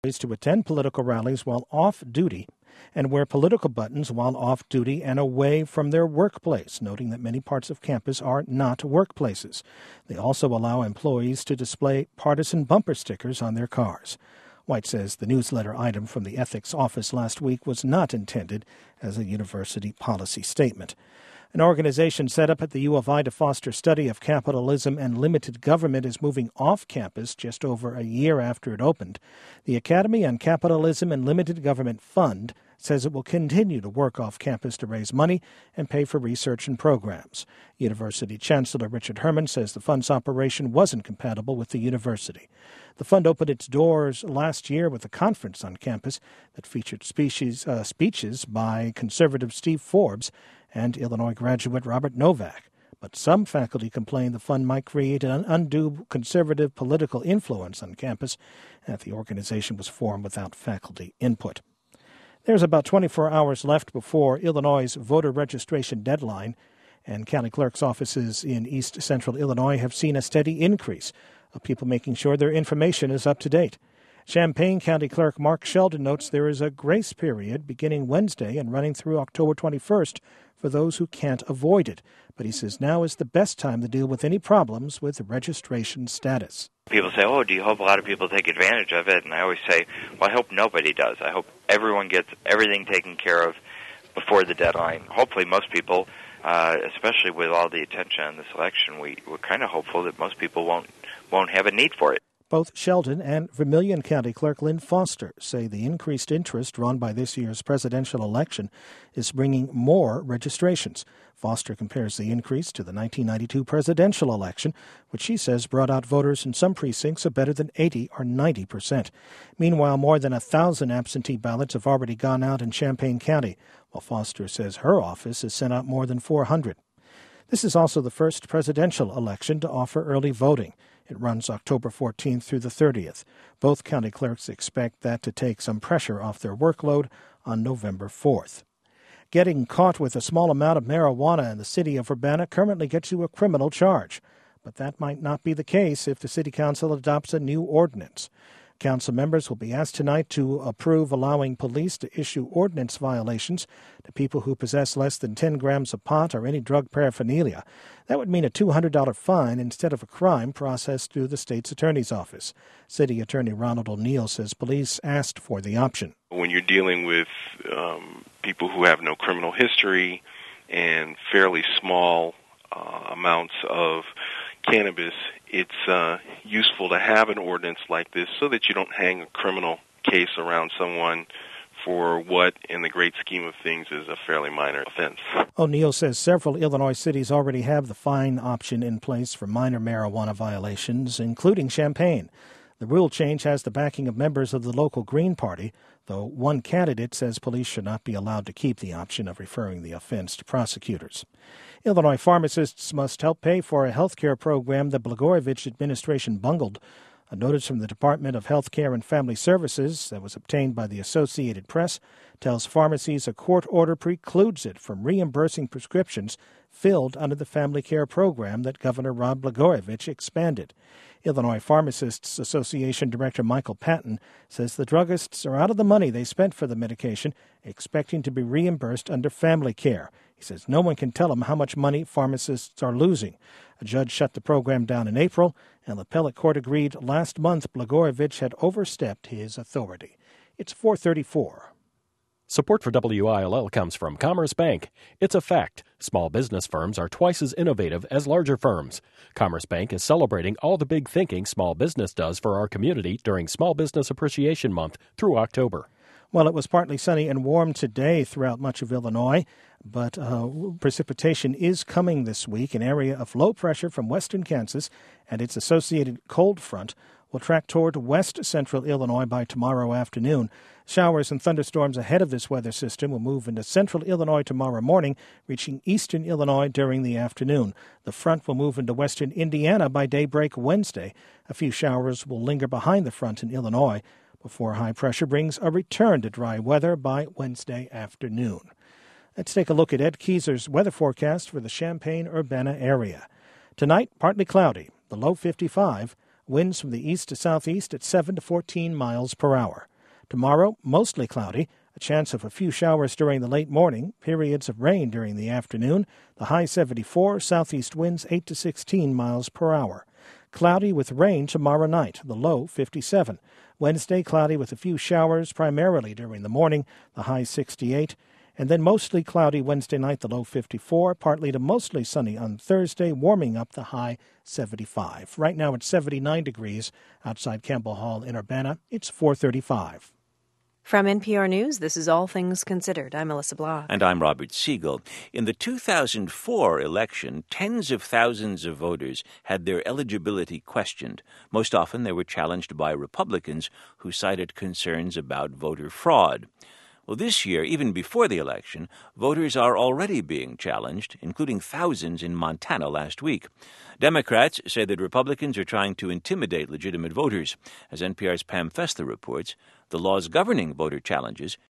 to attend political rallies while off duty and wear political buttons while off duty and away from their workplace, noting that many parts of campus are not workplaces. They also allow employees to display partisan bumper stickers on their cars. White says the newsletter item from the ethics office last week was not intended as a university policy statement. An organization set up at the U of I to foster study of capitalism and limited government is moving off campus just over a year after it opened. The Academy on Capitalism and Limited Government Fund says it will continue to work off campus to raise money and pay for research and programs. University Chancellor Richard Herman says the fund's operation wasn't compatible with the university. The fund opened its doors last year with a conference on campus that featured speeches by conservative Steve Forbes and Illinois graduate Robert Novak. But some faculty complained the fund might create an undue conservative political influence on campus, and the organization was formed without faculty input. There's about 24 hours left before Illinois' voter registration deadline, and county clerk's offices in East Central Illinois have seen a steady increase of people making sure their information is up to date. Champaign County Clerk Mark Sheldon notes there is a grace period beginning Wednesday and running through October 21st for those who can't avoid it. But he says now is the best time to deal with any problems with registration status. People say, do you hope a lot of people take advantage of it? And I always say, well, I hope nobody does. I hope everyone gets everything taken care of before the deadline. Hopefully most people, especially with all the attention on this election, we're kind of hopeful that most people won't have a need for it. Both Sheldon and Vermilion County Clerk Lynn Foster say the increased interest drawn by this year's presidential election is bringing more registrations. Foster compares the increase to the 1992 presidential election, which she says brought out voters in some precincts of better than 80 or 90%. Meanwhile, more than 1,000 absentee ballots have already gone out in Champaign County, while Foster says her office has sent out more than 400. This is also the first presidential election to offer early voting. It runs October 14th through the 30th. Both county clerks expect that to take some pressure off their workload on November 4th. Getting caught with a small amount of marijuana in the city of Urbana currently gets you a criminal charge. But that might not be the case if the city council adopts a new ordinance. Council members will be asked tonight to approve allowing police to issue ordinance violations to people who possess less than 10 grams of pot or any drug paraphernalia. That would mean a $200 fine instead of a crime processed through the state's attorney's office. City Attorney Ronald O'Neill says police asked for the option. When you're dealing with people who have no criminal history and fairly small amounts of cannabis, it's useful to have an ordinance like this so that you don't hang a criminal case around someone for what, in the great scheme of things, is a fairly minor offense. O'Neill says several Illinois cities already have the fine option in place for minor marijuana violations, including Champaign. The rule change has the backing of members of the local Green Party, though one candidate says police should not be allowed to keep the option of referring the offense to prosecutors. Illinois pharmacists must help pay for a health care program the Blagojevich administration bungled. A notice from the Department of Health Care and Family Services that was obtained by the Associated Press tells pharmacies a court order precludes it from reimbursing prescriptions filled under the family care program that Governor Rod Blagojevich expanded. Illinois Pharmacists Association Director Michael Patton says the druggists are out of the money they spent for the medication, expecting to be reimbursed under family care. He says no one can tell him how much money pharmacists are losing. A judge shut the program down in April, and the appellate court agreed last month Blagojevich had overstepped his authority. It's 4:34. Support for WILL comes from Commerce Bank. It's a fact. Small business firms are twice as innovative as larger firms. Commerce Bank is celebrating all the big thinking small business does for our community during Small Business Appreciation Month through October. Well, it was partly sunny and warm today throughout much of Illinois, but precipitation is coming this week. An area of low pressure from western Kansas and its associated cold front will track toward west central Illinois by tomorrow afternoon. Showers and thunderstorms ahead of this weather system will move into central Illinois tomorrow morning, reaching eastern Illinois during the afternoon. The front will move into western Indiana by daybreak Wednesday. A few showers will linger behind the front in Illinois before high pressure brings a return to dry weather by Wednesday afternoon. Let's take a look at Ed Keyser's weather forecast for the Champaign-Urbana area. Tonight, partly cloudy, the low 55, winds from the east to southeast at 7 to 14 miles per hour. Tomorrow, mostly cloudy, a chance of a few showers during the late morning, periods of rain during the afternoon, the high 74, southeast winds 8 to 16 miles per hour. Cloudy with rain tomorrow night, the low 57. Wednesday, cloudy with a few showers, primarily during the morning, the high 68. And then mostly cloudy Wednesday night, the low 54. Partly to mostly sunny on Thursday, warming up the high 75. Right now it's 79 degrees outside Campbell Hall in Urbana. It's 4:35. From NPR News, this is All Things Considered. I'm Melissa Block. And I'm Robert Siegel. In the 2004 election, tens of thousands of voters had their eligibility questioned. Most often they were challenged by Republicans who cited concerns about voter fraud. Well, this year, even before the election, voters are already being challenged, including thousands in Montana last week. Democrats say that Republicans are trying to intimidate legitimate voters. As NPR's Pam Fessler reports, the laws governing voter challenges